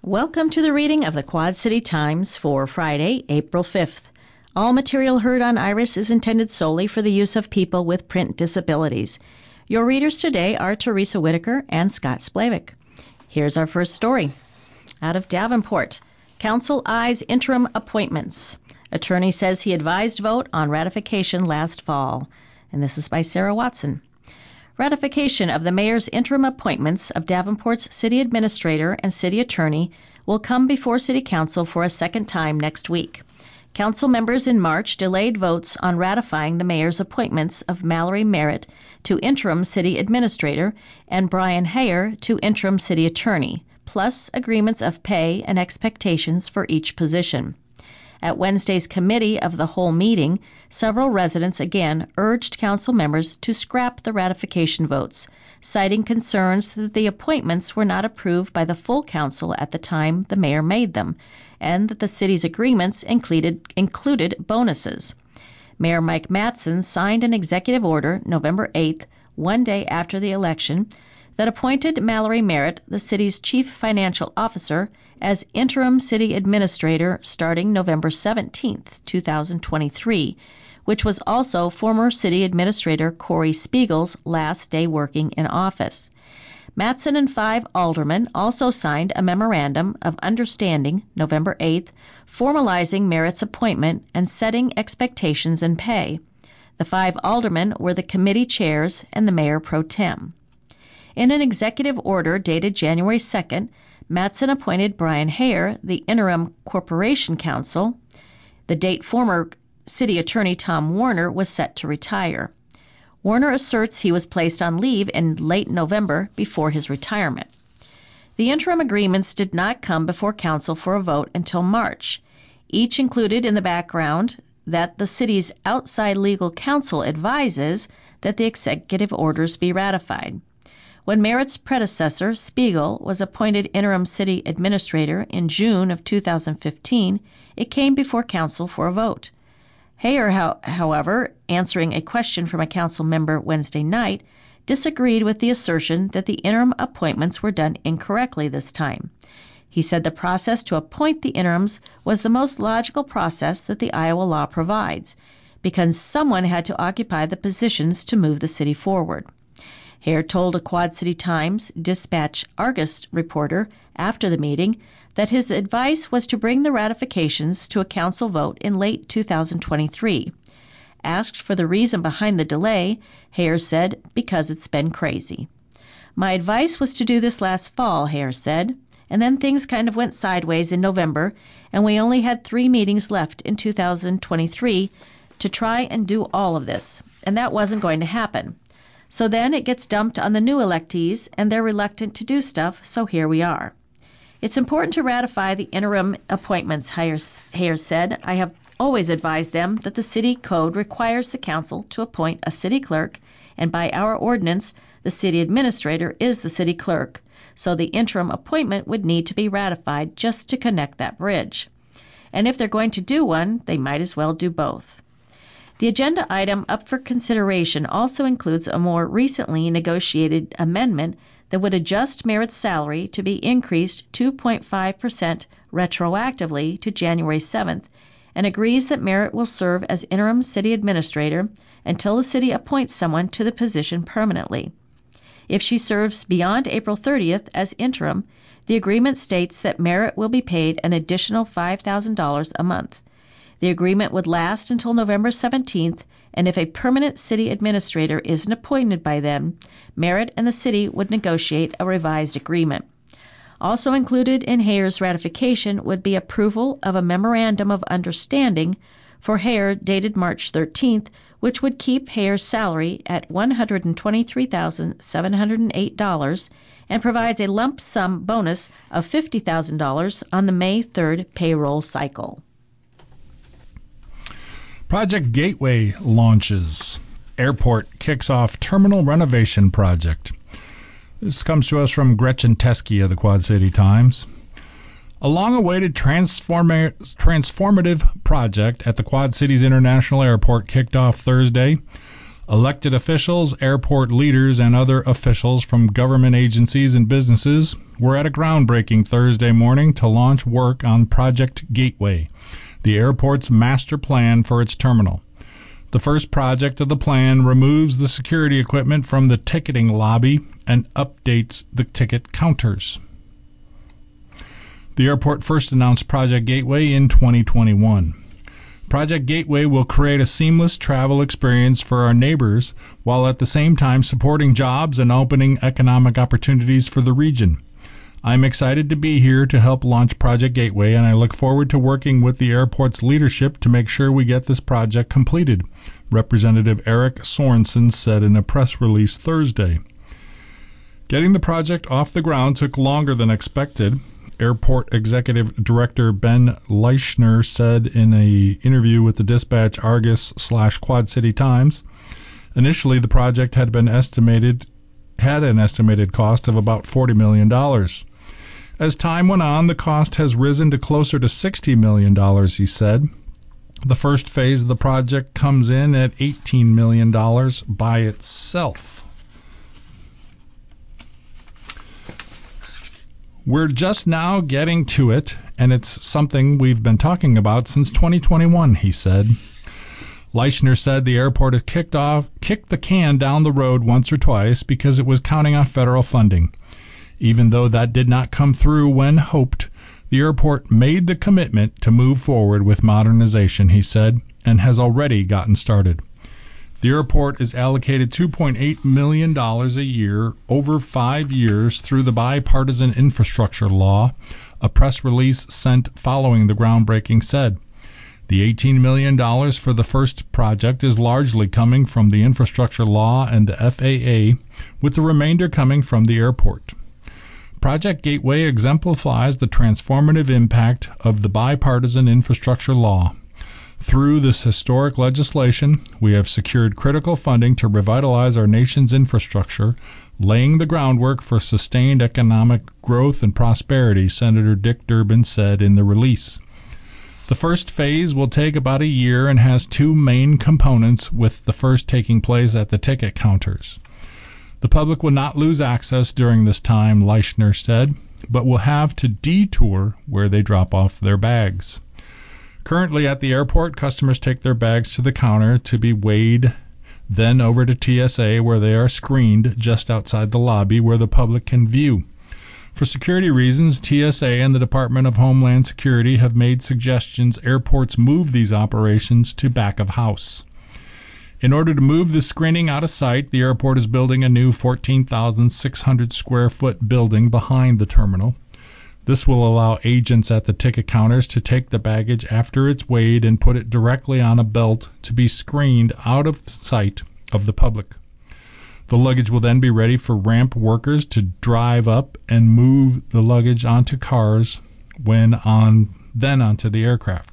Welcome to the reading of the Quad City Times for Friday, April 5th. All material heard on Iris is intended solely for the use of people with print disabilities. Your readers today are Teresa Whitaker and Scott Splavik. Here's our first story. Out of Davenport, Council eyes interim appointments. Attorney says he advised vote on ratification last fall. And this is by Sarah Watson. Ratification of the mayor's interim appointments of Davenport's city administrator and city attorney will come before City Council for a second time next week. Council members in March delayed votes on ratifying the mayor's appointments of Mallory Merritt to interim city administrator and Brian Hayer to interim city attorney, plus agreements of pay and expectations for each position. At Wednesday's committee of the whole meeting, several residents again urged council members to scrap the ratification votes, citing concerns that the appointments were not approved by the full council at the time the mayor made them, and that the city's agreements included bonuses. Mayor Mike Mattson signed an executive order November 8th, one day after the election, that appointed Mallory Merritt, the city's chief financial officer, as interim city administrator starting November 17, 2023, which was also former city administrator Corey Spiegel's last day working in office. Mattson and 5 aldermen also signed a memorandum of understanding November 8th, formalizing Merritt's appointment and setting expectations and pay. The 5 aldermen were the committee chairs and the mayor pro tem. In an executive order dated January 2nd, Mattson appointed Brian Hayer, the interim corporation counsel. The date former city attorney Tom Warner was set to retire. Warner asserts he was placed on leave in late November before his retirement. The interim agreements did not come before council for a vote until March. Each included in the background that the city's outside legal counsel advises that the executive orders be ratified. When Merritt's predecessor, Spiegel, was appointed interim city administrator in June of 2015, it came before council for a vote. Hayer, however, answering a question from a council member Wednesday night, disagreed with the assertion that the interim appointments were done incorrectly this time. He said the process to appoint the interims was the most logical process that the Iowa law provides, because someone had to occupy the positions to move the city forward. Hayer told a Quad City Times Dispatch Argus reporter after the meeting that his advice was to bring the ratifications to a council vote in late 2023. Asked for the reason behind the delay, Hayer said, "Because it's been crazy." "My advice was to do this last fall," Hayer said, "and then things kind of went sideways in November, and we only had 3 meetings left in 2023 to try and do all of this, and that wasn't going to happen. So then it gets dumped on the new electees, and they're reluctant to do stuff, so here we are. It's important to ratify the interim appointments," Hayer said. "I have always advised them that the city code requires the council to appoint a city clerk, and by our ordinance, the city administrator is the city clerk, so the interim appointment would need to be ratified just to connect that bridge. And if they're going to do one, they might as well do both." The agenda item up for consideration also includes a more recently negotiated amendment that would adjust Merritt's salary to be increased 2.5% retroactively to January 7th, and agrees that Merritt will serve as interim city administrator until the city appoints someone to the position permanently. If she serves beyond April 30th as interim, the agreement states that Merritt will be paid an additional $5,000 a month. The agreement would last until November 17th, and if a permanent city administrator isn't appointed by then, Merritt and the city would negotiate a revised agreement. Also included in Hayer's ratification would be approval of a memorandum of understanding for Hayer dated March 13th, which would keep Hayer's salary at $123,708 and provides a lump sum bonus of $50,000 on the May 3rd payroll cycle. Project Gateway launches. Airport kicks off terminal renovation project. This comes to us from Gretchen Teske of the Quad City Times. A long-awaited transformative project at the Quad Cities International Airport kicked off Thursday. Elected officials, airport leaders, and other officials from government agencies and businesses were at a groundbreaking Thursday morning to launch work on Project Gateway, the airport's master plan for its terminal. The first project of the plan removes the security equipment from the ticketing lobby and updates the ticket counters. The airport first announced Project Gateway in 2021. Project Gateway will create a seamless travel experience for our neighbors while at the same time supporting jobs and opening economic opportunities for the region. I'm excited to be here to help launch Project Gateway, and I look forward to working with the airport's leadership to make sure we get this project completed, Representative Eric Sorensen said in a press release Thursday. Getting the project off the ground took longer than expected. Airport Executive Director Ben Leischner said in an interview with the Dispatch Argus/Quad City Times. Initially, the project had an estimated cost of about $40 million. As time went on, the cost has risen to closer to $60 million, he said. The first phase of the project comes in at $18 million by itself. We're just now getting to it, and it's something we've been talking about since 2021, he said. Leischner said the airport had kicked the can down the road once or twice because it was counting on federal funding. Even though that did not come through when hoped, the airport made the commitment to move forward with modernization, he said, and has already gotten started. The airport is allocated $2.8 million a year over 5 years through the bipartisan infrastructure law, a press release sent following the groundbreaking said. The $18 million for the first project is largely coming from the infrastructure law and the FAA, with the remainder coming from the airport. Project Gateway exemplifies the transformative impact of the bipartisan infrastructure law. Through this historic legislation, we have secured critical funding to revitalize our nation's infrastructure, laying the groundwork for sustained economic growth and prosperity, Senator Dick Durbin said in the release. The first phase will take about a year and has two main components, with the first taking place at the ticket counters. The public will not lose access during this time, Leischner said, but will have to detour where they drop off their bags. Currently at the airport, customers take their bags to the counter to be weighed, then over to TSA where they are screened just outside the lobby where the public can view. For security reasons, TSA and the Department of Homeland Security have made suggestions airports move these operations to back of house. In order to move the screening out of sight, the airport is building a new 14,600 square foot building behind the terminal. This will allow agents at the ticket counters to take the baggage after it's weighed and put it directly on a belt to be screened out of sight of the public. The luggage will then be ready for ramp workers to drive up and move the luggage onto cars then onto the aircraft.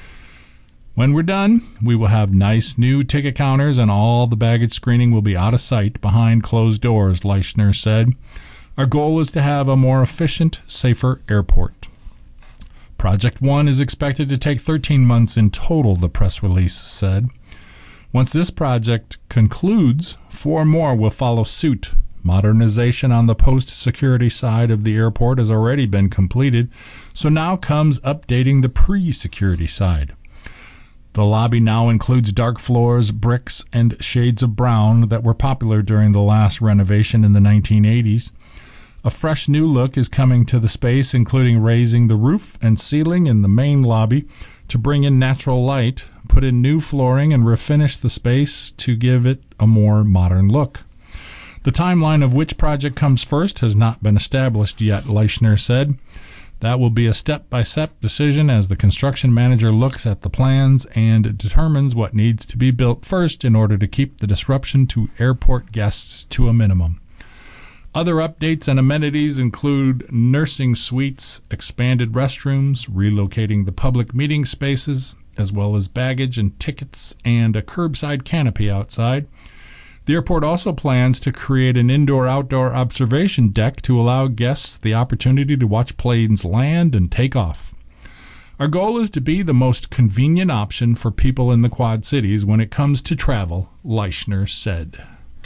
When we're done, we will have nice new ticket counters and all the baggage screening will be out of sight behind closed doors, Leischner said. Our goal is to have a more efficient, safer airport. Project 1 is expected to take 13 months in total, the press release said. Once this project concludes, 4 more will follow suit. Modernization on the post-security side of the airport has already been completed, so now comes updating the pre-security side. The lobby now includes dark floors, bricks, and shades of brown that were popular during the last renovation in the 1980s. A fresh new look is coming to the space, including raising the roof and ceiling in the main lobby to bring in natural light, put in new flooring, and refinish the space to give it a more modern look. The timeline of which project comes first has not been established yet, Leischner said. That will be a step-by-step decision as the construction manager looks at the plans and determines what needs to be built first in order to keep the disruption to airport guests to a minimum. Other updates and amenities include nursing suites, expanded restrooms, relocating the public meeting spaces, as well as baggage and tickets and a curbside canopy outside. The airport also plans to create an indoor-outdoor observation deck to allow guests the opportunity to watch planes land and take off. Our goal is to be the most convenient option for people in the Quad Cities when it comes to travel, Leischner said.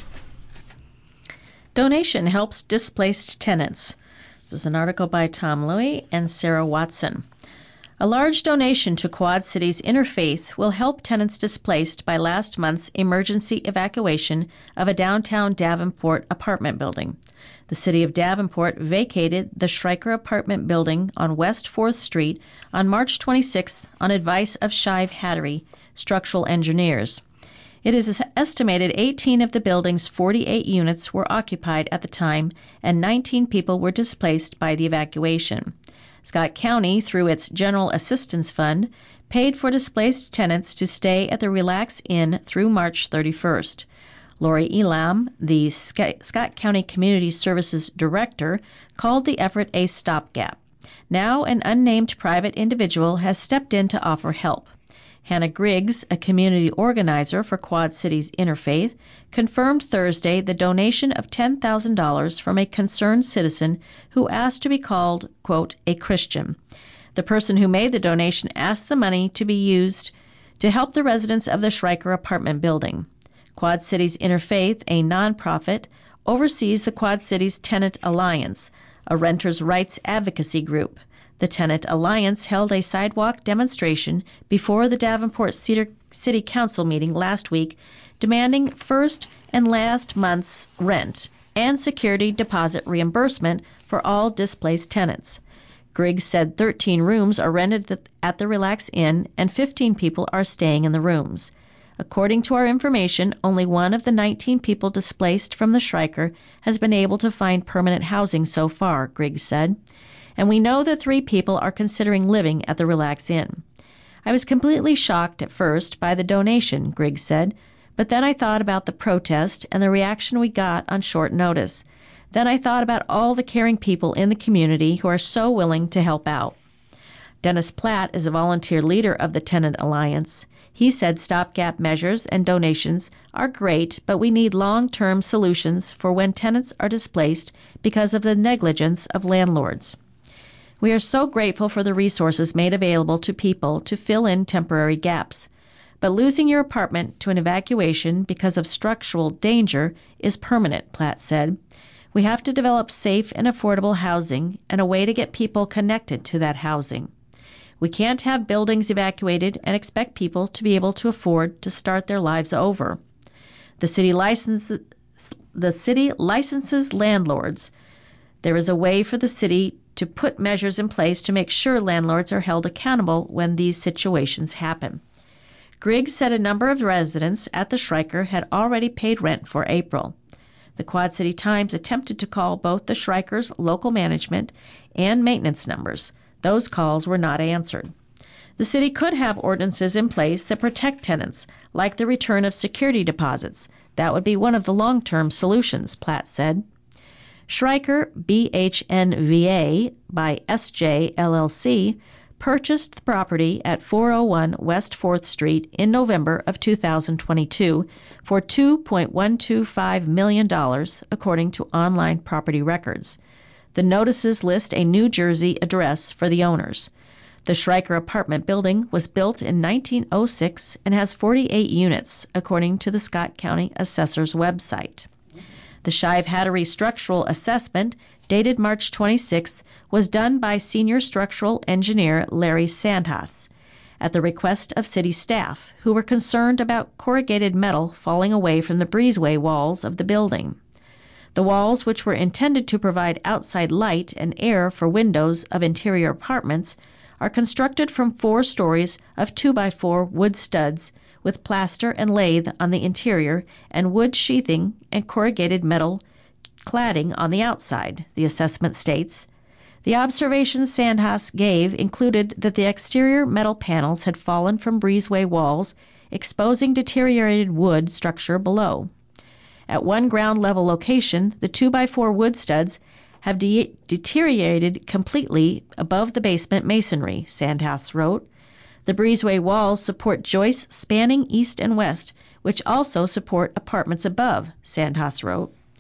Donation helps displaced tenants. This is an article by Tom Louie and Sarah Watson. A large donation to Quad Cities Interfaith will help tenants displaced by last month's emergency evacuation of a downtown Davenport apartment building. The city of Davenport vacated the Schreiker apartment building on West 4th Street on March 26th on advice of Shive Hattery, structural engineers. It is estimated 18 of the building's 48 units were occupied at the time, and 19 people were displaced by the evacuation. Scott County, through its General Assistance Fund, paid for displaced tenants to stay at the Relax Inn through March 31st. Lori Elam, the Scott County Community Services Director, called the effort a stopgap. Now an unnamed private individual has stepped in to offer help. Hannah Griggs, a community organizer for Quad Cities Interfaith, confirmed Thursday the donation of $10,000 from a concerned citizen who asked to be called, quote, a Christian. The person who made the donation asked the money to be used to help the residents of the Schreiker apartment building. Quad Cities Interfaith, a nonprofit, oversees the Quad Cities Tenant Alliance, a renters' rights advocacy group. The Tenant Alliance held a sidewalk demonstration before the Davenport City Council meeting last week, demanding first and last month's rent and security deposit reimbursement for all displaced tenants. Griggs said 13 rooms are rented at the Relax Inn and 15 people are staying in the rooms. According to our information, only one of the 19 people displaced from the Schreiker has been able to find permanent housing so far, Griggs said. And we know that 3 people are considering living at the Relax Inn. I was completely shocked at first by the donation, Griggs said, but then I thought about the protest and the reaction we got on short notice. Then I thought about all the caring people in the community who are so willing to help out. Dennis Platt is a volunteer leader of the Tenant Alliance. He said stopgap measures and donations are great, but we need long-term solutions for when tenants are displaced because of the negligence of landlords. We are so grateful for the resources made available to people to fill in temporary gaps. But losing your apartment to an evacuation because of structural danger is permanent, Platt said. We have to develop safe and affordable housing and a way to get people connected to that housing. We can't have buildings evacuated and expect people to be able to afford to start their lives over. The city licenses landlords. There is a way for the city to put measures in place to make sure landlords are held accountable when these situations happen. Griggs said a number of residents at the Schreiker had already paid rent for April. The Quad City Times attempted to call both the Schreiker's local management and maintenance numbers. Those calls were not answered. The city could have ordinances in place that protect tenants, like the return of security deposits. That would be one of the long-term solutions, Platt said. Schreiker BHNVA by SJ LLC purchased the property at 401 West 4th Street in November of 2022 for $2.125 million, according to online property records. The notices list a New Jersey address for the owners. The Schreiker apartment building was built in 1906 and has 48 units, according to the Scott County Assessor's website. The Shive Hattery structural assessment, dated March 26th, was done by senior structural engineer Larry Sandhaus at the request of city staff, who were concerned about corrugated metal falling away from the breezeway walls of the building. The walls, which were intended to provide outside light and air for windows of interior apartments, are constructed from 4 stories of 2x4 wood studs with plaster and lathe on the interior and wood sheathing and corrugated metal cladding on the outside, the assessment states. The observations Sandhaus gave included that the exterior metal panels had fallen from breezeway walls, exposing deteriorated wood structure below. At one ground-level location, the 2x4 wood studs have deteriorated completely above the basement masonry, Sandhaus wrote. The breezeway walls support joists spanning east and west, which also support apartments above, Sandhaus wrote.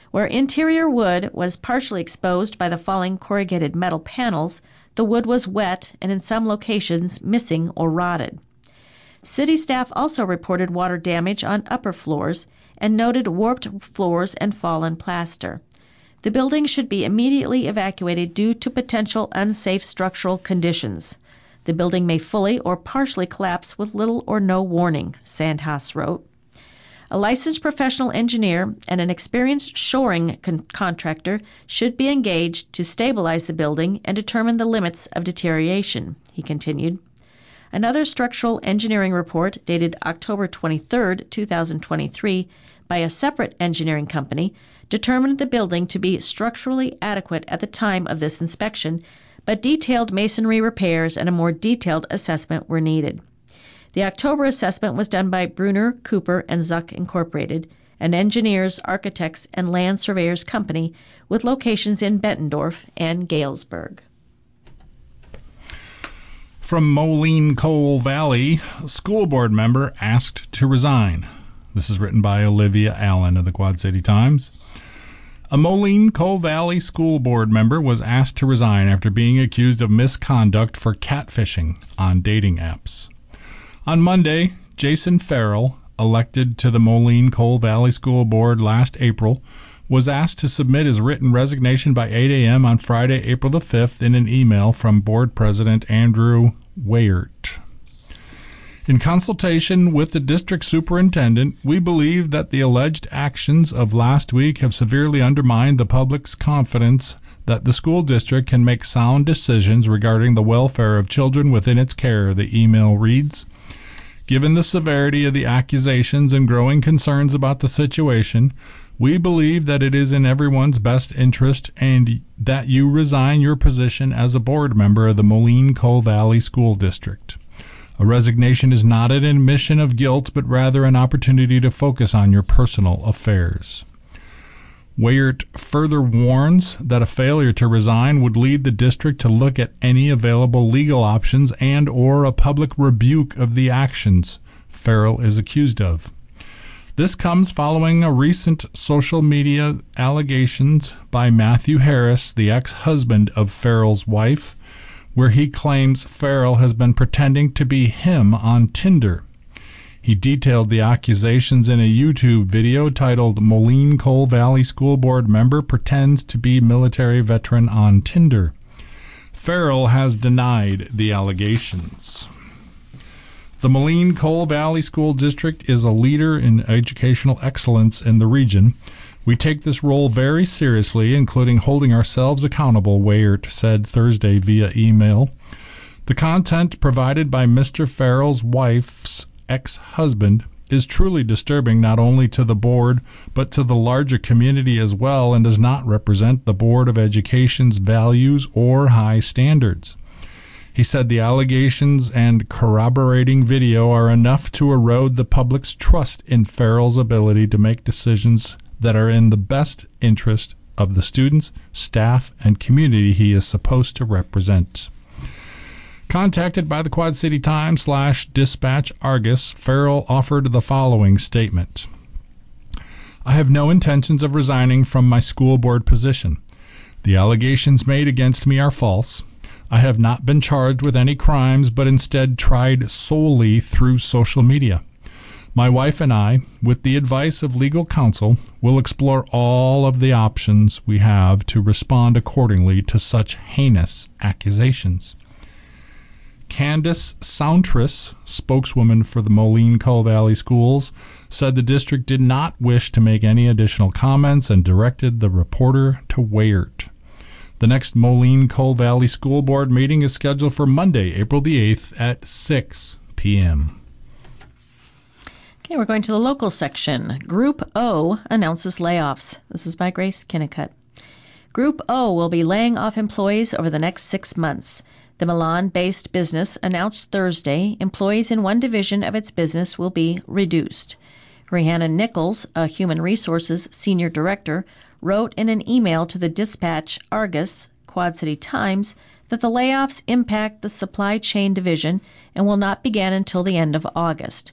Where interior wood was partially exposed by the falling corrugated metal panels, the wood was wet and in some locations missing or rotted. City staff also reported water damage on upper floors and noted warped floors and fallen plaster. The building should be immediately evacuated due to potential unsafe structural conditions. The building may fully or partially collapse with little or no warning, Sandhaus wrote. A licensed professional engineer and an experienced shoring contractor should be engaged to stabilize the building and determine the limits of deterioration, he continued. Another structural engineering report dated October 23, 2023, by a separate engineering company determined the building to be structurally adequate at the time of this inspection, but detailed masonry repairs and a more detailed assessment were needed. The October assessment was done by Brunner, Cooper, and Zuck Incorporated, an engineers, architects, and land surveyors company with locations in Bettendorf and Galesburg. From Moline Coal Valley, a school board member asked to resign. This is written by Olivia Allen of the Quad City Times. A Moline Coal Valley school board member was asked to resign after being accused of misconduct for catfishing on dating apps. On Monday, Jason Farrell, elected to the Moline Coal Valley School Board last April, was asked to submit his written resignation by 8 a.m. on Friday, April the 5th, in an email from Board President Andrew Weyert. In consultation with the district superintendent, we believe that the alleged actions of last week have severely undermined the public's confidence that the school district can make sound decisions regarding the welfare of children within its care, the email reads. Given the severity of the accusations and growing concerns about the situation, we believe that it is in everyone's best interest and that you resign your position as a board member of the Moline Coal Valley School District. A resignation is not an admission of guilt, but rather an opportunity to focus on your personal affairs. Weyert further warns that a failure to resign would lead the district to look at any available legal options and or a public rebuke of the actions Farrell is accused of. This comes following a recent social media allegations by Matthew Harris, the ex-husband of Farrell's wife, where he claims Farrell has been pretending to be him on Tinder. He detailed the accusations in a YouTube video titled Moline Coal Valley School Board Member Pretends to be Military Veteran on Tinder. Farrell has denied the allegations. The Moline Coal Valley School District is a leader in educational excellence in the region. We take this role very seriously, including holding ourselves accountable, Weyert said Thursday via email. The content provided by Mr. Farrell's wife's ex-husband is truly disturbing not only to the board but to the larger community as well, and does not represent the Board of Education's values or high standards. He said the allegations and corroborating video are enough to erode the public's trust in Farrell's ability to make decisions that are in the best interest of the students, staff, and community he is supposed to represent. Contacted by the Quad City Times /Dispatch Argus, Farrell offered the following statement. I have no intentions of resigning from my school board position. The allegations made against me are false. I have not been charged with any crimes, but instead tried solely through social media. My wife and I, with the advice of legal counsel, will explore all of the options we have to respond accordingly to such heinous accusations. Candace Sountress, spokeswoman for the Moline Coal Valley Schools, said the district did not wish to make any additional comments and directed the reporter to Weyert. The next Moline Coal Valley School Board meeting is scheduled for Monday, April the 8th at 6 p.m. Okay, we're going to the local section. Group O announces layoffs. This is by Grace Kinnicutt. Group O will be laying off employees over the next 6 months. The Milan-based business announced Thursday employees in one division of its business will be reduced. Rhiannon Nichols, a Human Resources Senior Director, wrote in an email to the Dispatch Argus, Quad City Times, that the layoffs impact the supply chain division and will not begin until the end of August.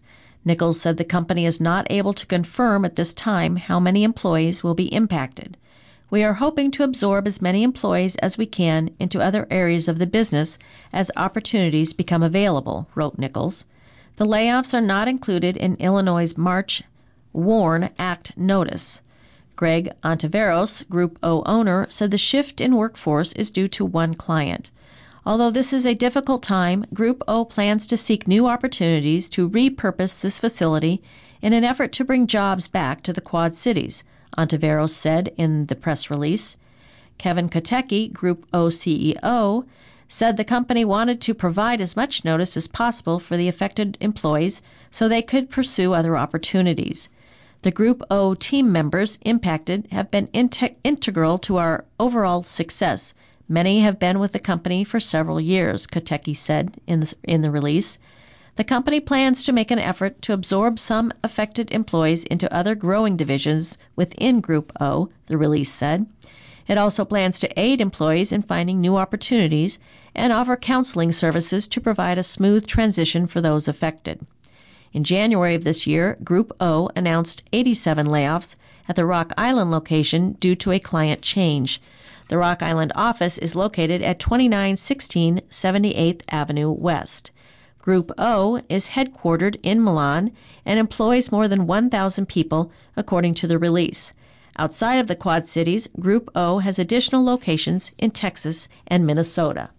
Nichols said the company is not able to confirm at this time how many employees will be impacted. We are hoping to absorb as many employees as we can into other areas of the business as opportunities become available, wrote Nichols. The layoffs are not included in Illinois' March WARN Act notice. Greg Ontiveros, Group O owner, said the shift in workforce is due to one client. Although this is a difficult time, Group O plans to seek new opportunities to repurpose this facility in an effort to bring jobs back to the Quad Cities, Ontiveros said in the press release. Kevin Kotecki, Group O CEO, said the company wanted to provide as much notice as possible for the affected employees so they could pursue other opportunities. The Group O team members impacted have been integral to our overall success. Many have been with the company for several years, Kotecki said in the release. The company plans to make an effort to absorb some affected employees into other growing divisions within Group O, the release said. It also plans to aid employees in finding new opportunities and offer counseling services to provide a smooth transition for those affected. In January of this year, Group O announced 87 layoffs at the Rock Island location due to a client change. The Rock Island office is located at 2916 78th Avenue West. Group O is headquartered in Milan and employs more than 1,000 people, according to the release. Outside of the Quad Cities, Group O has additional locations in Texas and Minnesota.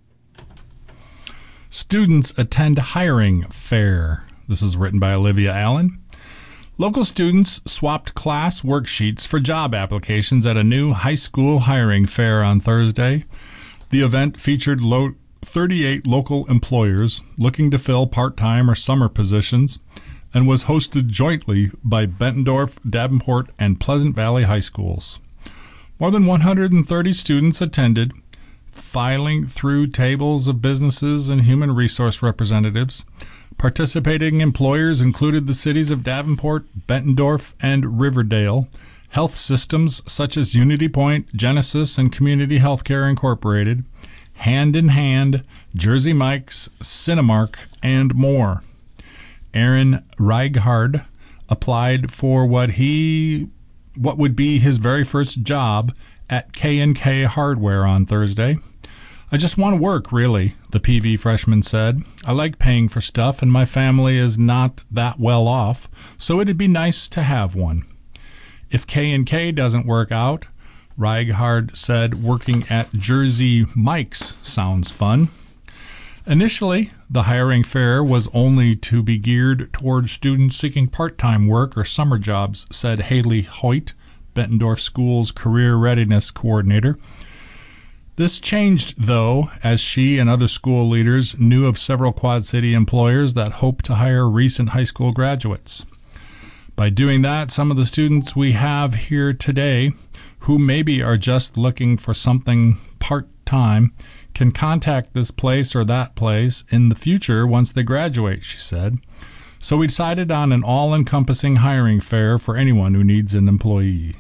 Students attend hiring fair. This is written by Olivia Allen. Local students swapped class worksheets for job applications at a new high school hiring fair on Thursday. The event featured 38 local employers looking to fill part-time or summer positions and was hosted jointly by Bettendorf, Davenport, and Pleasant Valley High Schools. More than 130 students attended, filing through tables of businesses and human resource representatives. Participating employers included the cities of Davenport, Bettendorf, and Riverdale, health systems such as Unity Point, Genesis, and Community Healthcare Incorporated, Hand in Hand, Jersey Mike's, Cinemark, and more. Aaron Reighard applied for what would be his very first job at K&K Hardware on Thursday. I just want to work, really, the PV freshman said. I like paying for stuff, and my family is not that well off, so it'd be nice to have one. If K&K doesn't work out, Reighard said working at Jersey Mike's sounds fun. Initially, the hiring fair was only to be geared towards students seeking part-time work or summer jobs, said Haley Hoyt, Bettendorf School's Career Readiness Coordinator. This changed, though, as she and other school leaders knew of several Quad City employers that hoped to hire recent high school graduates. By doing that, some of the students we have here today, who maybe are just looking for something part-time, can contact this place or that place in the future once they graduate, she said. So we decided on an all-encompassing hiring fair for anyone who needs an employee.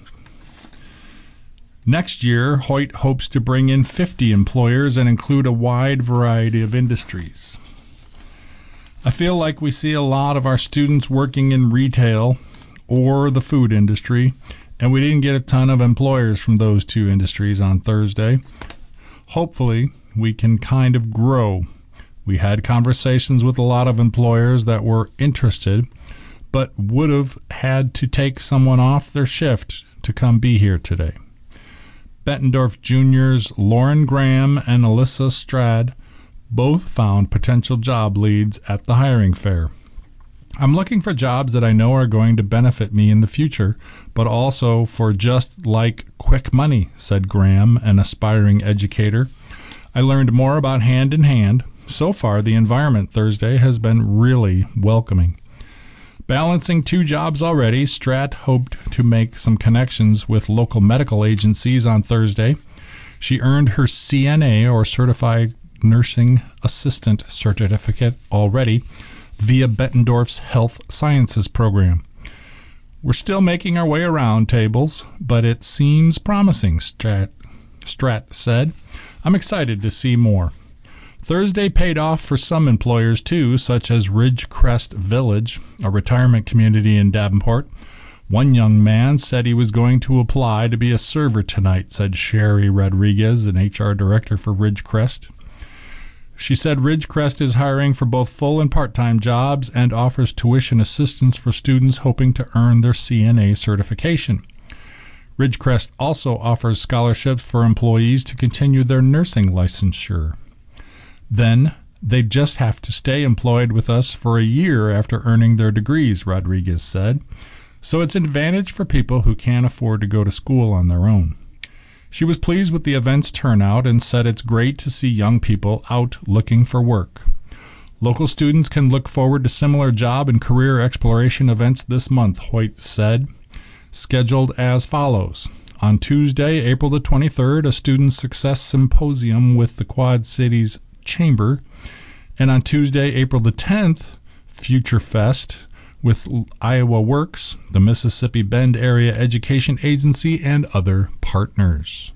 Next year, Hoyt hopes to bring in 50 employers and include a wide variety of industries. I feel like we see a lot of our students working in retail or the food industry, and we didn't get a ton of employers from those two industries on Thursday. Hopefully, we can kind of grow. We had conversations with a lot of employers that were interested, but would have had to take someone off their shift to come be here today. Bettendorf Juniors Lauren Graham and Alyssa Strad both found potential job leads at the hiring fair. I'm looking for jobs that I know are going to benefit me in the future, but also for just like quick money, said Graham, an aspiring educator. I learned more about Hand in Hand. So far, the environment Thursday has been really welcoming. Balancing two jobs already, Strat hoped to make some connections with local medical agencies on Thursday. She earned her CNA, or Certified Nursing Assistant certificate, already via Bettendorf's Health Sciences program. We're still making our way around tables, but it seems promising, Strat said. I'm excited to see more. Thursday paid off for some employers too, such as Ridgecrest Village, a retirement community in Davenport. One young man said he was going to apply to be a server tonight, said Sherry Rodriguez, an HR director for Ridgecrest. She said Ridgecrest is hiring for both full and part-time jobs and offers tuition assistance for students hoping to earn their CNA certification. Ridgecrest also offers scholarships for employees to continue their nursing licensure. Then, they just have to stay employed with us for a year after earning their degrees, Rodriguez said. So it's an advantage for people who can't afford to go to school on their own. She was pleased with the event's turnout and said it's great to see young people out looking for work. Local students can look forward to similar job and career exploration events this month, Hoyt said, scheduled as follows. On Tuesday, April the 23rd, a Student Success Symposium with the Quad Cities Chamber, and on Tuesday, April the 10th, Future Fest with Iowa Works, the Mississippi Bend Area Education Agency, and other partners.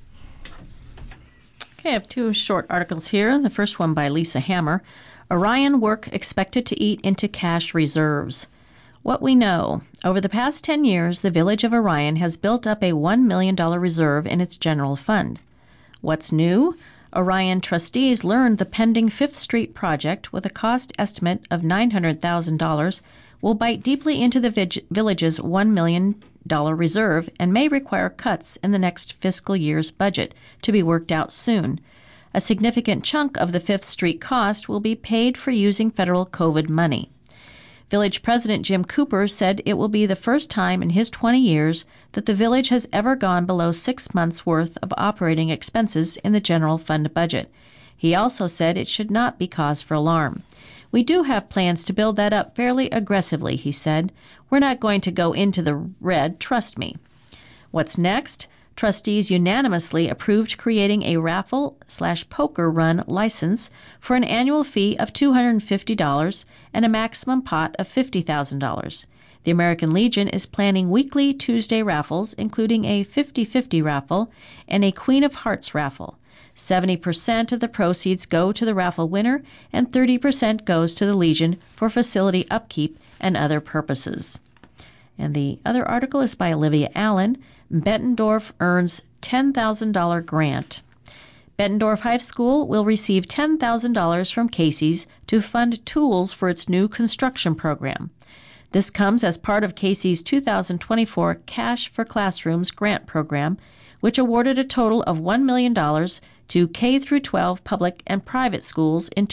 Okay, I have two short articles here. The first one by Lisa Hammer. Orion work expected to eat into cash reserves. What we know. Over the past 10 years, the village of Orion has built up a $1 million reserve in its general fund. What's new? Orion trustees learned the pending 5th Street project, with a cost estimate of $900,000, will bite deeply into the village's $1 million reserve and may require cuts in the next fiscal year's budget to be worked out soon. A significant chunk of the 5th Street cost will be paid for using federal COVID money. Village President Jim Cooper said it will be the first time in his 20 years that the village has ever gone below 6 months' worth of operating expenses in the general fund budget. He also said it should not be cause for alarm. We do have plans to build that up fairly aggressively, he said. We're not going to go into the red, trust me. What's next? Trustees unanimously approved creating a raffle/poker run license for an annual fee of $250 and a maximum pot of $50,000. The American Legion is planning weekly Tuesday raffles, including a 50-50 raffle and a Queen of Hearts raffle. 70% of the proceeds go to the raffle winner, and 30% goes to the Legion for facility upkeep and other purposes. And the other article is by Olivia Allen. Bettendorf earns $10,000 grant. Bettendorf High School will receive $10,000 from Casey's to fund tools for its new construction program. This comes as part of Casey's 2024 Cash for Classrooms grant program, which awarded a total of $1 million to K-12 public and private schools in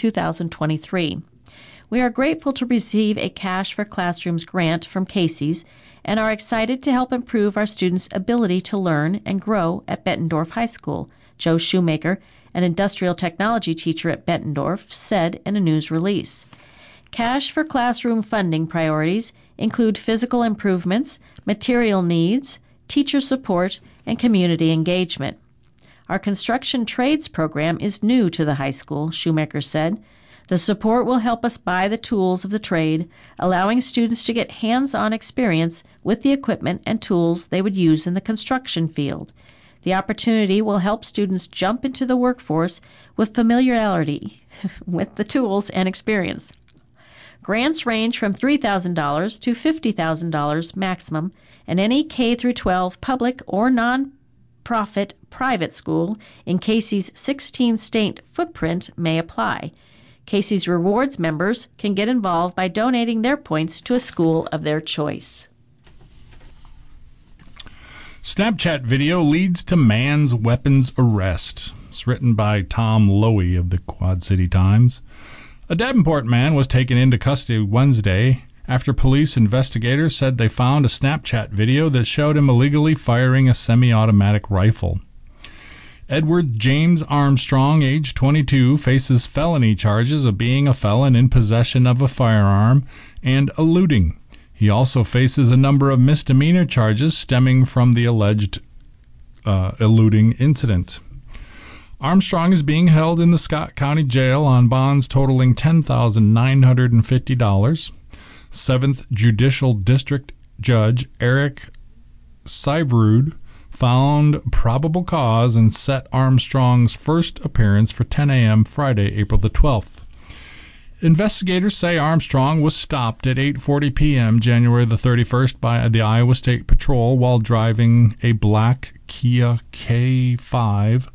2023. We are grateful to receive a Cash for Classrooms grant from Casey's and are excited to help improve our students' ability to learn and grow at Bettendorf High School, Joe Shoemaker, an industrial technology teacher at Bettendorf, said in a news release. Cash for Classroom funding priorities include physical improvements, material needs, teacher support, and community engagement. Our construction trades program is new to the high school, Shoemaker said. The support will help us buy the tools of the trade, allowing students to get hands-on experience with the equipment and tools they would use in the construction field. The opportunity will help students jump into the workforce with familiarity with the tools and experience. Grants range from $3,000 to $50,000 maximum, and any K-12 public or non-profit private school in Casey's 16-state footprint may apply. Casey's Rewards members can get involved by donating their points to a school of their choice. Snapchat video leads to man's weapons arrest. It's written by Tom Lowy of the Quad City Times. A Davenport man was taken into custody Wednesday after police investigators said they found a Snapchat video that showed him illegally firing a semi-automatic rifle. Edward James Armstrong, age 22, faces felony charges of being a felon in possession of a firearm and eluding. He also faces a number of misdemeanor charges stemming from the alleged eluding incident. Armstrong is being held in the Scott County Jail on bonds totaling $10,950. 7th Judicial District Judge Eric Syverud found probable cause and set Armstrong's first appearance for 10 a.m. Friday, April the 12th. Investigators say Armstrong was stopped at 8:40 p.m. January the 31st by the Iowa State Patrol while driving a black Kia K5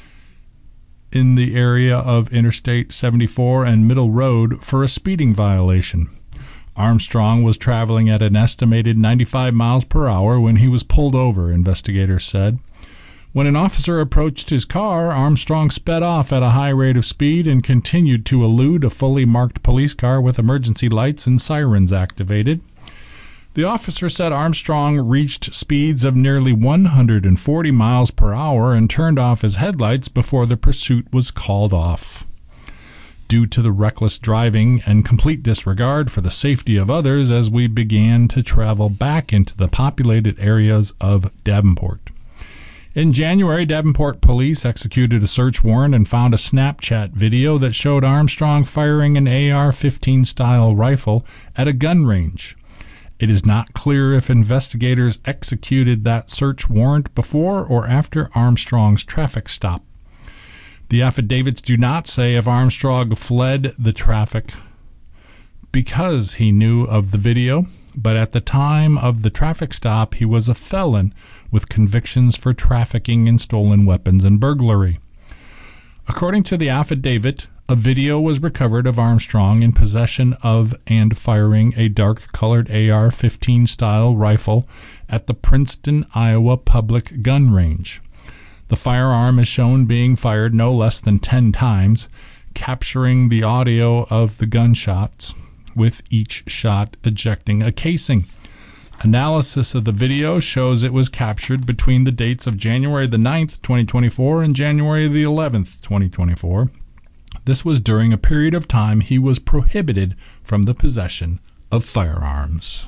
in the area of Interstate 74 and Middle Road for a speeding violation. Armstrong was traveling at an estimated 95 miles per hour when he was pulled over, investigators said. When an officer approached his car, Armstrong sped off at a high rate of speed and continued to elude a fully marked police car with emergency lights and sirens activated. The officer said Armstrong reached speeds of nearly 140 miles per hour and turned off his headlights before the pursuit was called off. Due to the reckless driving and complete disregard for the safety of others as we began to travel back into the populated areas of Davenport. In January, Davenport police executed a search warrant and found a Snapchat video that showed Armstrong firing an AR-15 style rifle at a gun range. It is not clear if investigators executed that search warrant before or after Armstrong's traffic stop. The affidavits do not say if Armstrong fled the traffic because he knew of the video, but at the time of the traffic stop, he was a felon with convictions for trafficking in stolen weapons and burglary. According to the affidavit, a video was recovered of Armstrong in possession of and firing a dark-colored AR-15 style rifle at the Princeton, Iowa public gun range. The firearm is shown being fired no less than 10 times, capturing the audio of the gunshots, with each shot ejecting a casing. Analysis of the video shows it was captured between the dates of January the 9th, 2024 and January the 11th, 2024. This was during a period of time he was prohibited from the possession of firearms.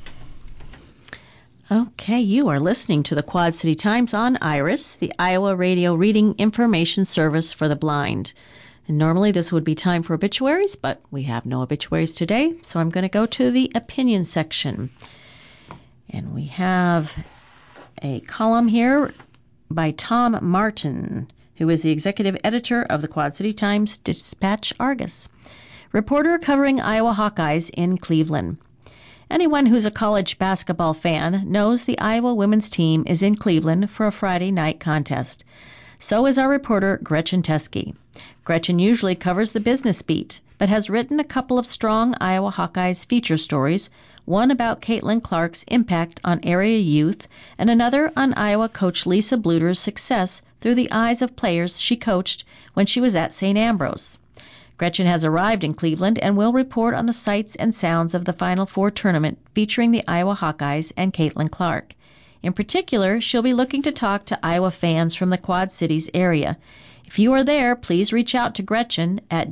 Okay, you are listening to the Quad City Times on IRIS, the Iowa Radio Reading Information Service for the Blind. And normally this would be time for obituaries, but we have no obituaries today, so I'm going to go to the opinion section. And we have a column here by Tom Martin, who is the executive editor of the Quad City Times Dispatch-Argus, reporter covering Iowa Hawkeyes in Cleveland. Anyone who's a college basketball fan knows the Iowa women's team is in Cleveland for a Friday night contest. So is our reporter Gretchen Teske. Gretchen usually covers the business beat, but has written a couple of strong Iowa Hawkeyes feature stories, one about Caitlin Clark's impact on area youth, and another on Iowa coach Lisa Bluter's success through the eyes of players she coached when she was at St. Ambrose. Gretchen has arrived in Cleveland and will report on the sights and sounds of the Final Four tournament featuring the Iowa Hawkeyes and Caitlin Clark. In particular, she'll be looking to talk to Iowa fans from the Quad Cities area. If you are there, please reach out to Gretchen at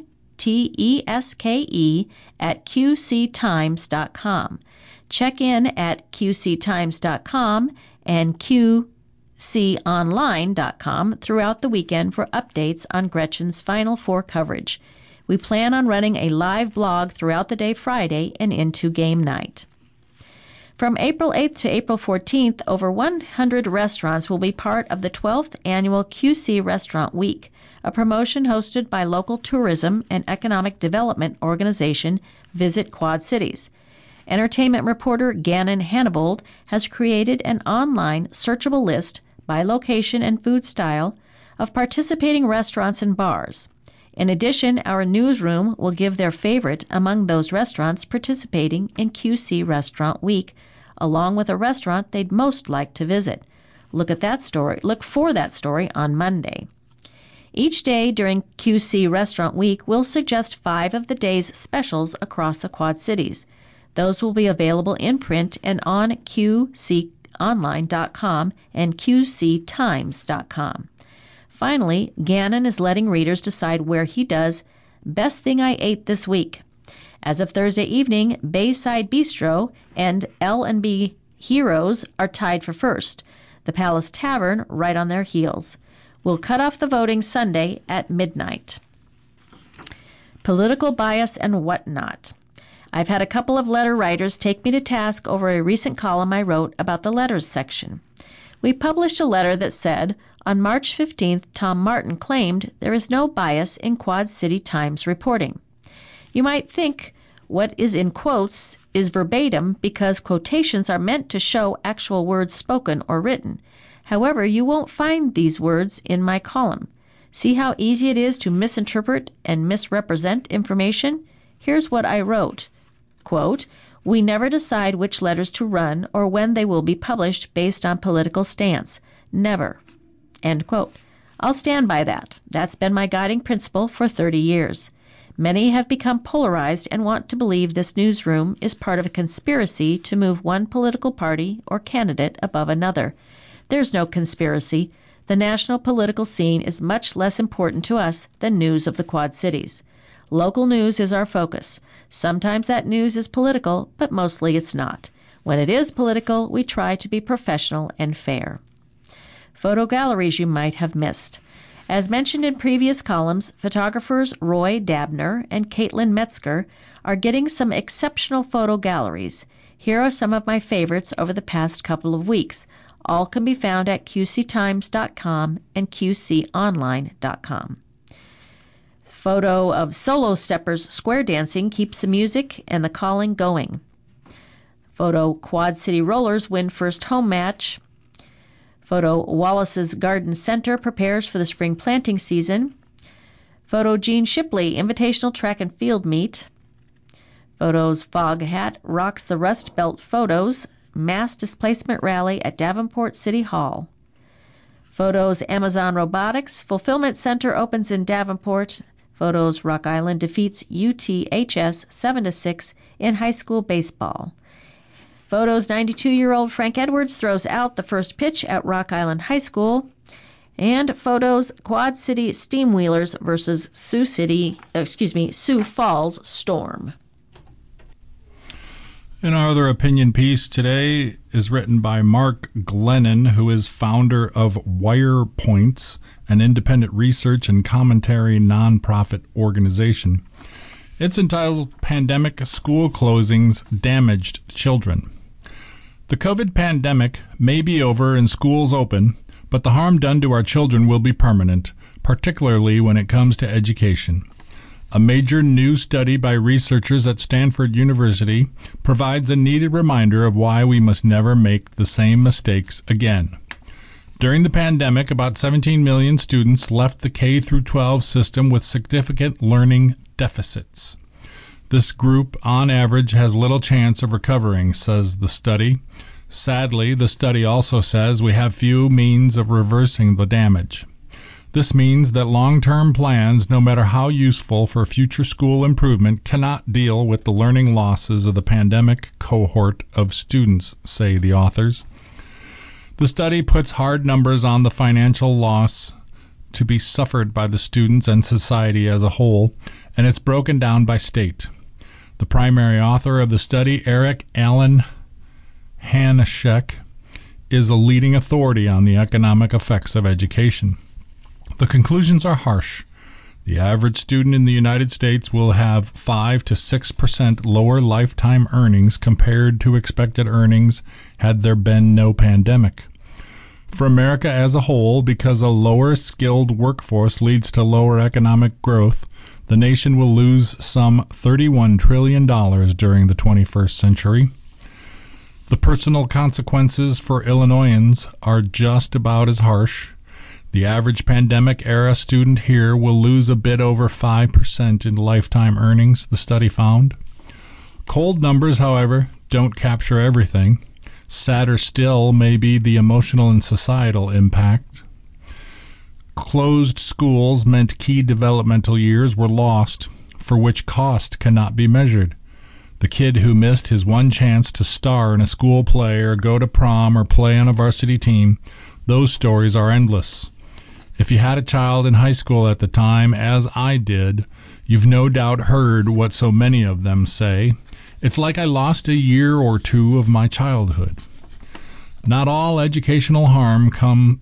gteske@qctimes.com. Check in at qctimes.com and qconline.com throughout the weekend for updates on Gretchen's Final Four coverage. We plan on running a live blog throughout the day Friday and into game night. From April 8th to April 14th, over 100 restaurants will be part of the 12th annual QC Restaurant Week, a promotion hosted by local tourism and economic development organization Visit Quad Cities. Entertainment reporter Gannon Hannevold has created an online searchable list by location and food style of participating restaurants and bars. In addition, our newsroom will give their favorite among those restaurants participating in QC Restaurant Week, along with a restaurant they'd most like to visit. Look for that story on Monday. Each day during QC Restaurant Week, we'll suggest 5 of the day's specials across the Quad Cities. Those will be available in print and on qconline.com and qctimes.com. Finally, Gannon is letting readers decide where he does Best Thing I Ate This Week. As of Thursday evening, Bayside Bistro and L&B Heroes are tied for first. The Palace Tavern right on their heels. We'll cut off the voting Sunday at midnight. Political bias and whatnot. I've had a couple of letter writers take me to task over a recent column I wrote about the letters section. We published a letter that said, on March 15th, Tom Martin claimed there is no bias in Quad City Times reporting. You might think what is in quotes is verbatim because quotations are meant to show actual words spoken or written. However, you won't find these words in my column. See how easy it is to misinterpret and misrepresent information? Here's what I wrote. Quote, we never decide which letters to run or when they will be published based on political stance. Never. End quote. I'll stand by that. That's been my guiding principle for 30 years. Many have become polarized and want to believe this newsroom is part of a conspiracy to move one political party or candidate above another. There's no conspiracy. The national political scene is much less important to us than news of the Quad Cities. Local news is our focus. Sometimes that news is political, but mostly it's not. When it is political, we try to be professional and fair. Photo galleries you might have missed. As mentioned in previous columns, photographers Roy Dabner and Caitlin Metzger are getting some exceptional photo galleries. Here are some of my favorites over the past couple of weeks. All can be found at qctimes.com and qconline.com. Photo of solo steppers square dancing keeps the music and the calling going. Photo Quad City Rollers win first home match. Photo Wallace's Garden Center prepares for the spring planting season. Photo Gene Shipley Invitational Track and Field Meet. Photos Fog Hat rocks the Rust Belt Photos Mass Displacement Rally at Davenport City Hall. Photos Amazon Robotics Fulfillment Center opens in Davenport. Photos Rock Island defeats UTHS 7-6 in high school baseball. Photos 92-year-old Frank Edwards throws out the first pitch at Rock Island High School. And photos Quad City Steamwheelers versus Sioux Falls Storm. And our other opinion piece today is written by Mark Glennon, who is founder of Wire Points, an independent research and commentary nonprofit organization. It's entitled Pandemic School Closings Damaged Children. The COVID pandemic may be over and schools open, but the harm done to our children will be permanent, particularly when it comes to education. A major new study by researchers at Stanford University provides a needed reminder of why we must never make the same mistakes again. During the pandemic, about 17 million students left the K-12 system with significant learning deficits. This group, on average, has little chance of recovering, says the study. Sadly, the study also says we have few means of reversing the damage. This means that long-term plans, no matter how useful for future school improvement, cannot deal with the learning losses of the pandemic cohort of students, say the authors. The study puts hard numbers on the financial loss to be suffered by the students and society as a whole, and it's broken down by state. The primary author of the study, Eric Allen Hanashek, is a leading authority on the economic effects of education. The conclusions are harsh. The average student in the United States will have 5 to 6% lower lifetime earnings compared to expected earnings had there been no pandemic. For America as a whole, because a lower skilled workforce leads to lower economic growth, the nation will lose some $31 trillion during the 21st century. The personal consequences for Illinoisans are just about as harsh. The average pandemic-era student here will lose a bit over 5% in lifetime earnings, the study found. Cold numbers, however, don't capture everything. Sadder still may be the emotional and societal impact. Closed schools meant key developmental years were lost, for which cost cannot be measured. The kid who missed his one chance to star in a school play or go to prom or play on a varsity team, those stories are endless. If you had a child in high school at the time, as I did, you've no doubt heard what so many of them say. It's like I lost a year or two of my childhood. Not all educational harm from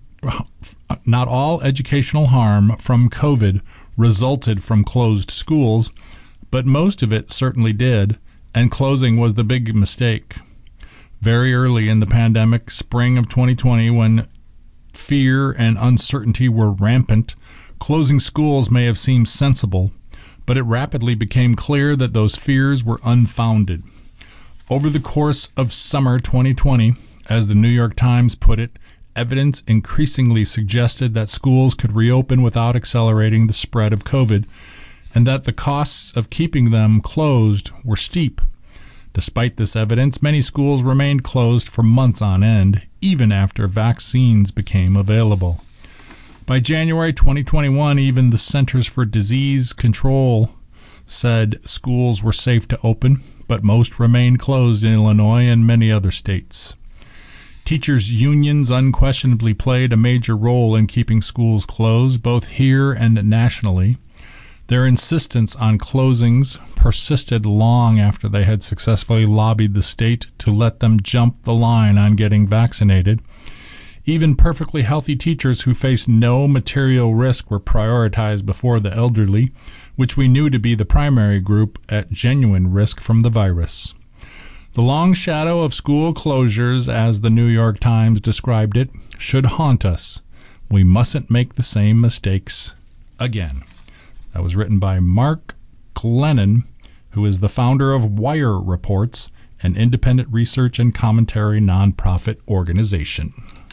COVID resulted from closed schools, but most of it certainly did, and closing was the big mistake. Very early in the pandemic, spring of 2020, when fear and uncertainty were rampant, closing schools may have seemed sensible, but it rapidly became clear that those fears were unfounded. Over the course of summer 2020, as the New York Times put it, evidence increasingly suggested that schools could reopen without accelerating the spread of COVID, and that the costs of keeping them closed were steep. Despite this evidence, many schools remained closed for months on end, even after vaccines became available. By January 2021, even the Centers for Disease Control said schools were safe to open, but most remained closed in Illinois and many other states. Teachers' unions unquestionably played a major role in keeping schools closed, both here and nationally. Their insistence on closings persisted long after they had successfully lobbied the state to let them jump the line on getting vaccinated. Even perfectly healthy teachers who faced no material risk were prioritized before the elderly, which we knew to be the primary group at genuine risk from the virus. The long shadow of school closures, as the New York Times described it, should haunt us. We mustn't make the same mistakes again. That was written by Mark Glennon, who is the founder of Wire Reports, an independent research and commentary nonprofit organization.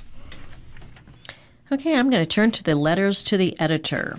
Okay, I'm going to turn to the letters to the editor.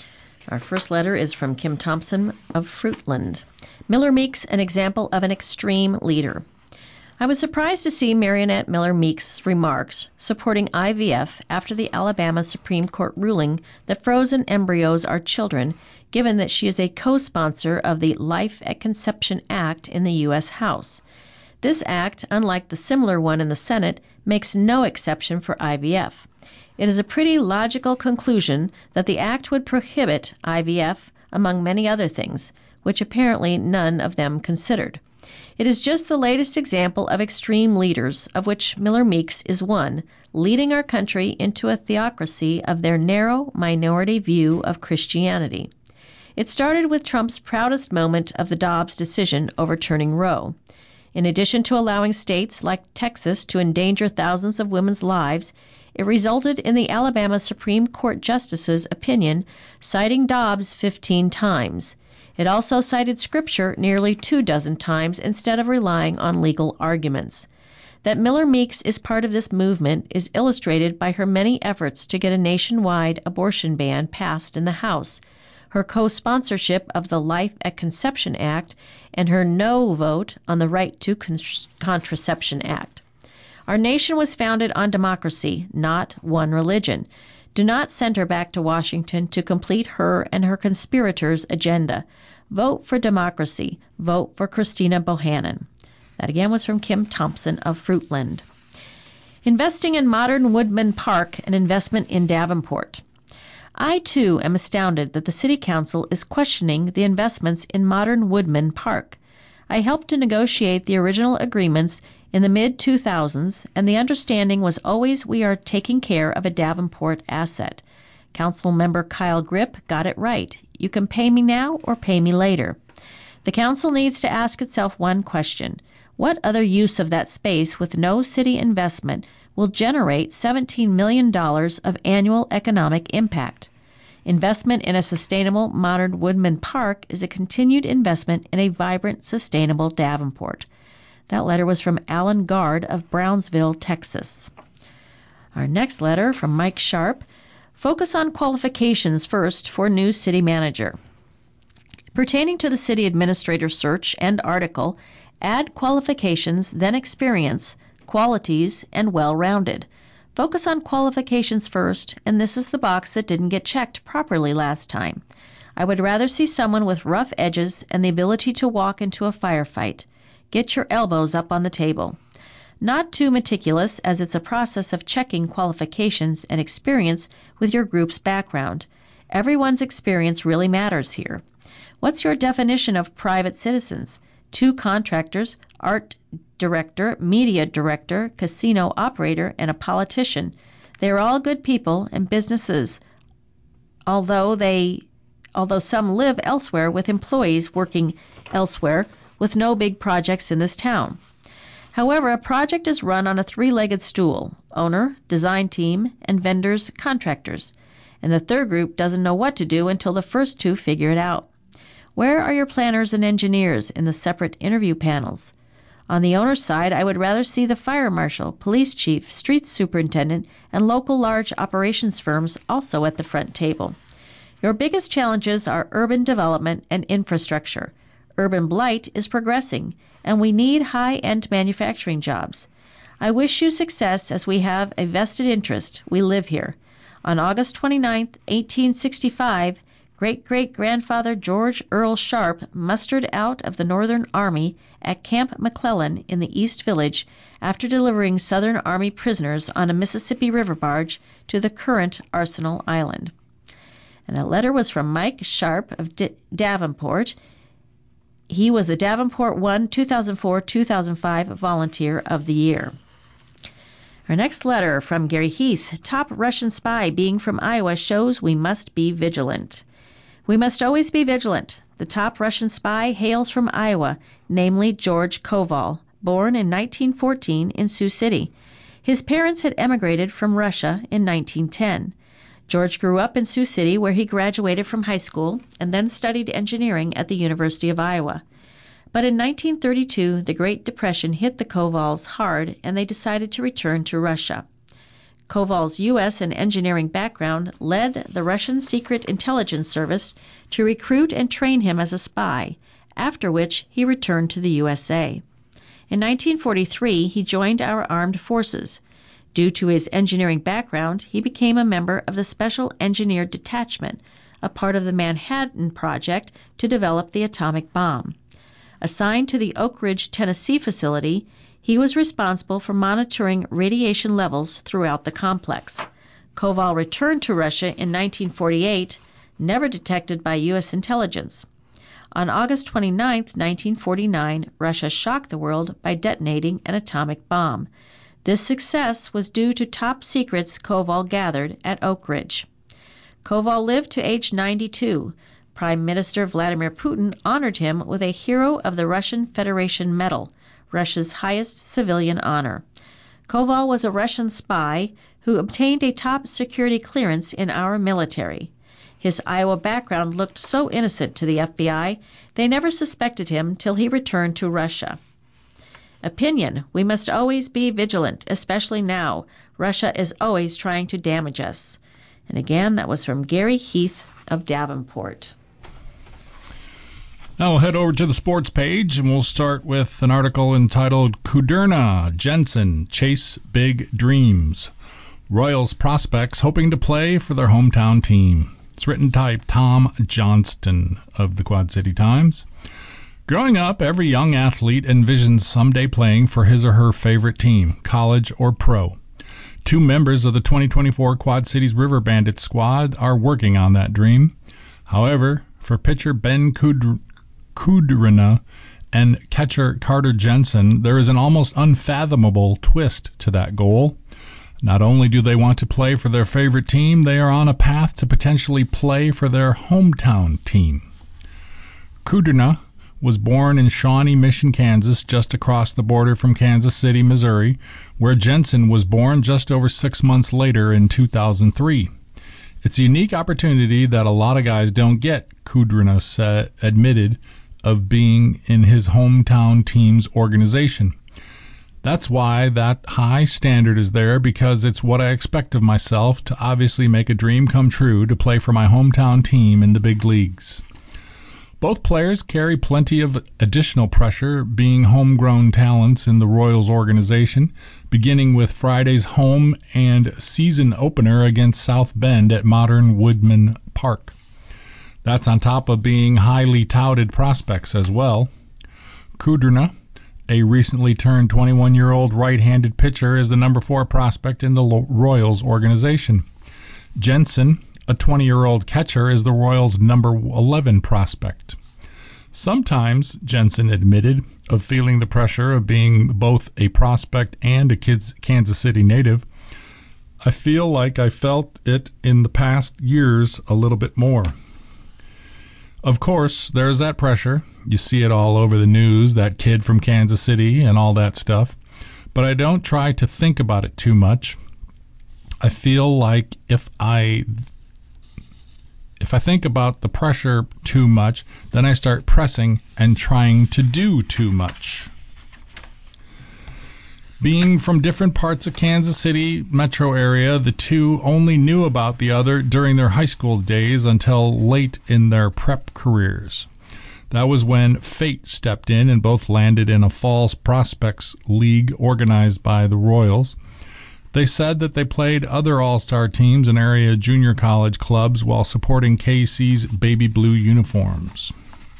Our first letter is from Kim Thompson of Fruitland. Miller Meeks, an example of an extreme leader. I was surprised to see Marionette Miller Meeks' remarks supporting IVF after the Alabama Supreme Court ruling that frozen embryos are children, given that she is a co-sponsor of the Life at Conception Act in the U.S. House. This act, unlike the similar one in the Senate, makes no exception for IVF. It is a pretty logical conclusion that the act would prohibit IVF, among many other things, which apparently none of them considered. It is just the latest example of extreme leaders, of which Miller Meeks is one, leading our country into a theocracy of their narrow minority view of Christianity. It started with Trump's proudest moment of the Dobbs decision overturning Roe. In addition to allowing states like Texas to endanger thousands of women's lives, it resulted in the Alabama Supreme Court Justice's opinion citing Dobbs 15 times. It also cited Scripture nearly 24 times instead of relying on legal arguments. That Miller Meeks is part of this movement is illustrated by her many efforts to get a nationwide abortion ban passed in the House, her co-sponsorship of the Life at Conception Act, and her no vote on the Right to Contraception Act. Our nation was founded on democracy, not one religion. Do not send her back to Washington to complete her and her conspirators' agenda. Vote for democracy. Vote for Christina Bohannon. That again was from Kim Thompson of Fruitland. Investing in modern Woodman Park, an investment in Davenport. I, too, am astounded that the City Council is questioning the investments in modern Woodman Park. I helped to negotiate the original agreements in the mid-2000s, and the understanding was always we are taking care of a Davenport asset. Council member Kyle Grip got it right. You can pay me now or pay me later. The council needs to ask itself one question. What other use of that space with no city investment will generate $17 million of annual economic impact? Investment in a sustainable, modern Woodman Park is a continued investment in a vibrant, sustainable Davenport. That letter was from Alan Gard of Brownsville, Texas. Our next letter from Mike Sharp. Focus on qualifications first for new city manager. Pertaining to the city administrator search and article, add qualifications, then experience, qualities, and well-rounded. Focus on qualifications first, and this is the box that didn't get checked properly last time. I would rather see someone with rough edges and the ability to walk into a firefight. Get your elbows up on the table. Not too meticulous, as it's a process of checking qualifications and experience with your group's background. Everyone's experience really matters here. What's your definition of private citizens? 2 contractors, art director, media director, casino operator, and a politician. They are all good people and businesses, although some live elsewhere with employees working elsewhere with no big projects in this town. However, a project is run on a three-legged stool: owner, design team, and vendors, contractors. And the third group doesn't know what to do until the first two figure it out. Where are your planners and engineers in the separate interview panels? On the owner's side, I would rather see the fire marshal, police chief, street superintendent, and local large operations firms also at the front table. Your biggest challenges are urban development and infrastructure. Urban blight is progressing, and we need high-end manufacturing jobs. I wish you success as we have a vested interest. We live here. On August 29, 1865, great-great-grandfather George Earl Sharp mustered out of the Northern Army at Camp McClellan in the East Village after delivering Southern Army prisoners on a Mississippi River barge to the current Arsenal Island. And that letter was from Mike Sharp of Davenport. He was the Davenport 1 2004-2005 Volunteer of the Year. Our next letter from Gary Heath. Top Russian spy being from Iowa shows we must be vigilant. We must always be vigilant. The top Russian spy hails from Iowa, namely George Koval, born in 1914 in Sioux City. His parents had emigrated from Russia in 1910. George grew up in Sioux City, where he graduated from high school and then studied engineering at the University of Iowa. But in 1932, the Great Depression hit the Kovals hard, and they decided to return to Russia. Koval's U.S. and engineering background led the Russian Secret Intelligence Service to recruit and train him as a spy, after which he returned to the USA. In 1943, he joined our armed forces. Due to his engineering background, he became a member of the Special Engineer Detachment, a part of the Manhattan Project to develop the atomic bomb. Assigned to the Oak Ridge, Tennessee facility, he was responsible for monitoring radiation levels throughout the complex. Koval returned to Russia in 1948, never detected by U.S. intelligence. On August 29, 1949, Russia shocked the world by detonating an atomic bomb. This success was due to top secrets Koval gathered at Oak Ridge. Koval lived to age 92. Prime Minister Vladimir Putin honored him with a Hero of the Russian Federation Medal, Russia's highest civilian honor. Koval was a Russian spy who obtained a top security clearance in our military. His Iowa background looked so innocent to the FBI, they never suspected him till he returned to Russia. Opinion: we must always be vigilant, especially now. Russia is always trying to damage us. And again, that was from Gary Heath of Davenport. Now we'll head over to the sports page, and we'll start with an article entitled Kudrna, Jensen, Chase Big Dreams. Royals prospects hoping to play for their hometown team. It's written by Tom Johnston of the Quad City Times. Growing up, every young athlete envisions someday playing for his or her favorite team, college or pro. Two members of the 2024 Quad Cities River Bandits squad are working on that dream. However, for pitcher Ben Kudrna and catcher Carter Jensen, there is an almost unfathomable twist to that goal. Not only do they want to play for their favorite team, they are on a path to potentially play for their hometown team. Kudrna was born in Shawnee Mission, Kansas, just across the border from Kansas City, Missouri, where Jensen was born just over 6 months later in 2003. It's a unique opportunity that a lot of guys don't get, Kudrna admitted, of being in his hometown team's organization. That's why that high standard is there, because it's what I expect of myself to obviously make a dream come true to play for my hometown team in the big leagues. Both players carry plenty of additional pressure, being homegrown talents in the Royals organization, beginning with Friday's home and season opener against South Bend at modern Woodman Park. That's on top of being highly touted prospects as well. Kudrna, a recently turned 21-year-old right-handed pitcher, is the number 4 prospect in the Royals organization. Jensen, a 20-year-old catcher, is the Royals' number 11 prospect. Sometimes, Jensen admitted, of feeling the pressure of being both a prospect and a Kansas City native. I feel like I felt it in the past years a little bit more. Of course, there's that pressure. You see it all over the news, that kid from Kansas City and all that stuff. but I don't try to think about it too much. I feel like if I think about the pressure too much, then I start pressing and trying to do too much. Being from different parts of Kansas City metro area, the two only knew about the other during their high school days until late in their prep careers. That was when fate stepped in and both landed in a Falls Prospects League organized by the Royals. They said that they played other all-star teams and area junior college clubs while supporting KC's baby blue uniforms.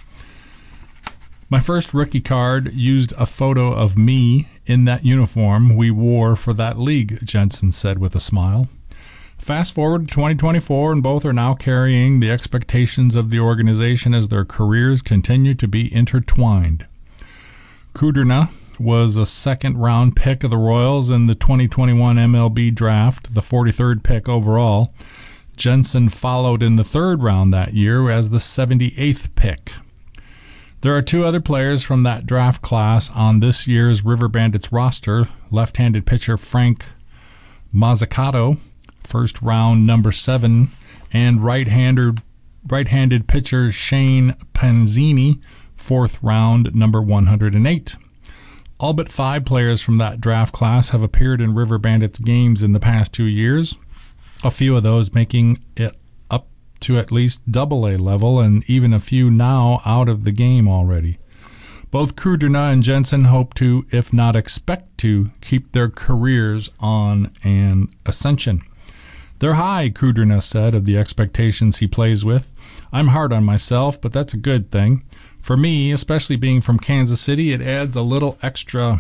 My first rookie card used a photo of me in that uniform we wore for that league, Jensen said with a smile. Fast forward to 2024, and both are now carrying the expectations of the organization as their careers continue to be intertwined. Kudrna was a second-round pick of the Royals in the 2021 MLB draft, the 43rd pick overall. Jensen followed in the third round that year as the 78th pick. There are two other players from that draft class on this year's River Bandits roster, left-handed pitcher Frank Mazzucato, first round number 7, and right-handed pitcher Shane Panzini, fourth round number 108. All but 5 players from that draft class have appeared in River Bandits games in the past 2 years, a few of those making it up to at least AA level, and even a few now out of the game already. Both Kudrna and Jensen hope to, if not expect to, keep their careers on an ascension. They're high, Kudrna said of the expectations he plays with. I'm hard on myself, but that's a good thing. For me, especially being from Kansas City, it adds a little extra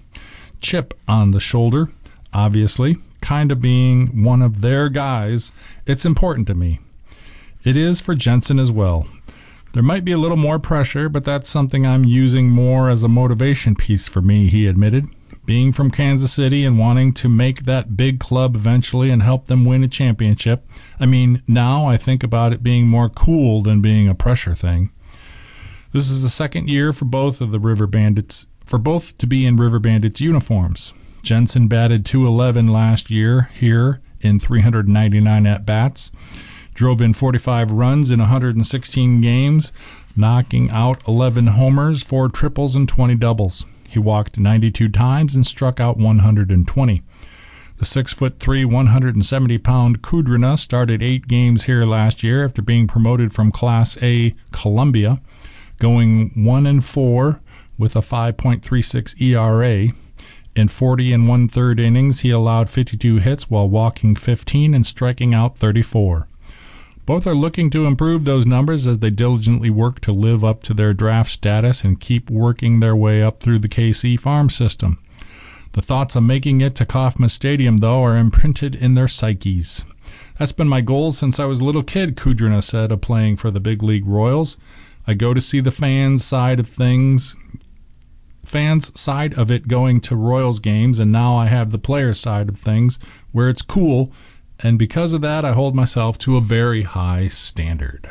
chip on the shoulder, obviously. Kind of being one of their guys, it's important to me. It is for Jensen as well. There might be a little more pressure, but that's something I'm using more as a motivation piece for me, he admitted. Being from Kansas City and wanting to make that big club eventually and help them win a championship. I mean, now I think about it being more cool than being a pressure thing. This is the second year for both of the River Bandits, for both to be in River Bandits uniforms. Jensen batted .211 last year here in 399 at-bats, drove in 45 runs in 116 games, knocking out 11 homers, 4 triples, and 20 doubles. He walked 92 times and struck out 120. The 6'3", 170-pound Kudrna started 8 games here last year after being promoted from Class A Columbia, going 1-4 with a 5.36 ERA. In 40 1/3 innings, he allowed 52 hits while walking 15 and striking out 34. Both are looking to improve those numbers as they diligently work to live up to their draft status and keep working their way up through the KC farm system. The thoughts of making it to Kauffman Stadium, though, are imprinted in their psyches. That's been my goal since I was a little kid, Kudrna said of playing for the Big League Royals. I go to see the fans side of it going to Royals games, and now I have the player side of things where it's cool, and because of that I hold myself to a very high standard.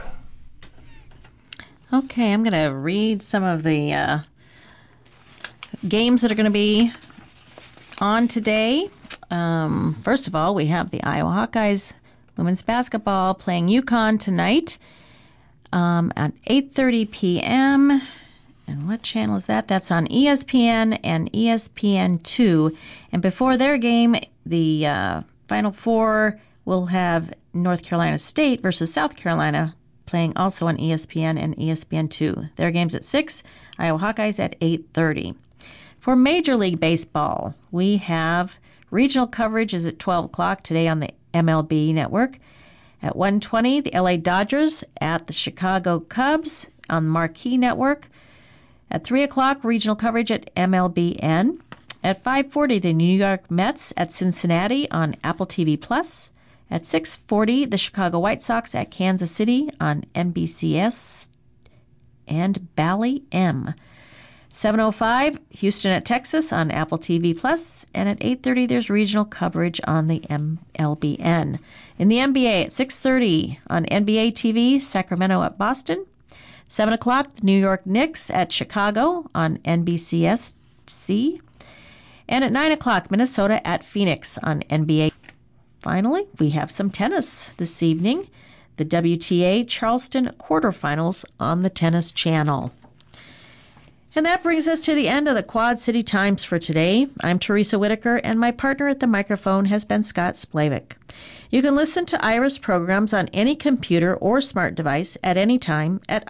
Okay, I'm going to read some of the games that are going to be on today. First of all, we have the Iowa Hawkeyes women's basketball playing UConn tonight at 8:30 p.m., and what channel is that? That's on ESPN and ESPN2. And before their game, the Final Four will have North Carolina State versus South Carolina playing also on ESPN and ESPN2. Their game's at 6, Iowa Hawkeyes at 8:30. For Major League Baseball, we have regional coverage is at 12 o'clock today on the MLB network. At 1:20, the LA Dodgers at the Chicago Cubs on the Marquee Network. At 3 o'clock, regional coverage at MLBN. At 5:40, the New York Mets at Cincinnati on Apple TV+. At 6:40, the Chicago White Sox at Kansas City on NBCS and Bally M. 7:05, Houston at Texas on Apple TV+. And at 8:30, there's regional coverage on the MLBN. In the NBA, at 6:30 on NBA TV, Sacramento at Boston. 7 o'clock, the New York Knicks at Chicago on NBCSC. And at 9 o'clock, Minnesota at Phoenix on NBA. Finally, we have some tennis this evening. The WTA Charleston quarterfinals on the Tennis Channel. And that brings us to the end of the Quad City Times for today. I'm Teresa Whitaker, and my partner at the microphone has been Scott Splavik. You can listen to Iris programs on any computer or smart device at any time at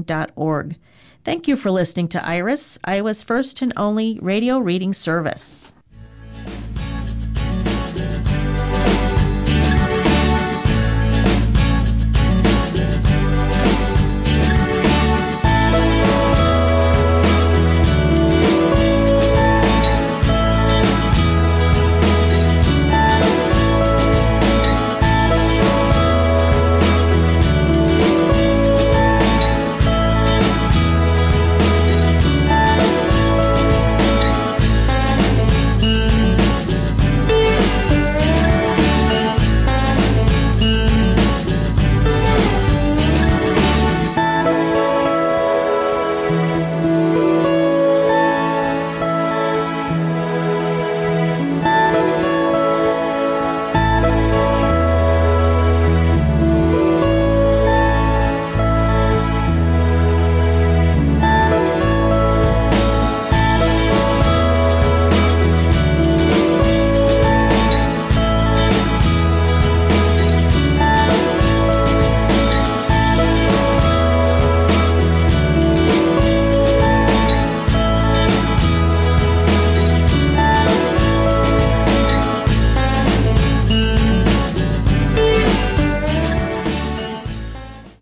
iowaradioreading.org. Thank you for listening to Iris, Iowa's first and only radio reading service.